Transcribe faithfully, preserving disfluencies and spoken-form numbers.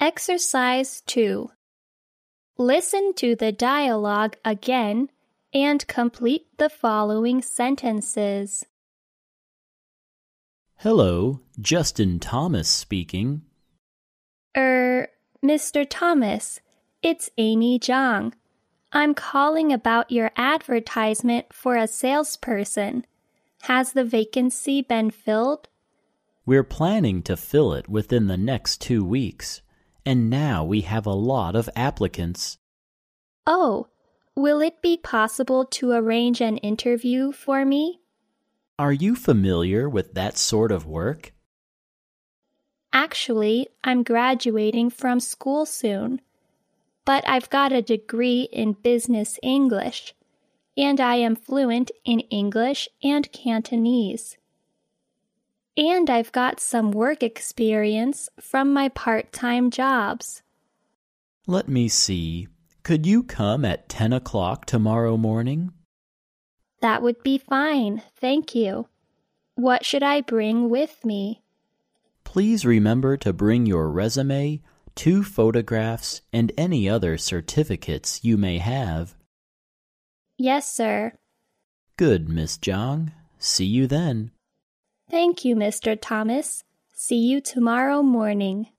Exercise two. Listen to the dialogue again and complete the following sentences. Hello, Justin Thomas speaking. Er, Mister Thomas, it's Amy Zhang. I'm calling about your advertisement for a salesperson. Has the vacancy been filled? We're planning to fill it within the next two weeks, and now we have a lot of applicants. Oh, will it be possible to arrange an interview for me? Are you familiar with that sort of work? Actually, I'm graduating from school soon, but I've got a degree in business English, and I am fluent in English and Cantonese. And I've got some work experience from my part-time jobs. Let me see. Could you come at ten o'clock tomorrow morning? That would be fine, thank you. What should I bring with me? Please remember to bring your resume, two photographs, and any other certificates you may have. Yes, sir. Good, Miss Zhang. See you then. Thank you, Mister Thomas. See you tomorrow morning.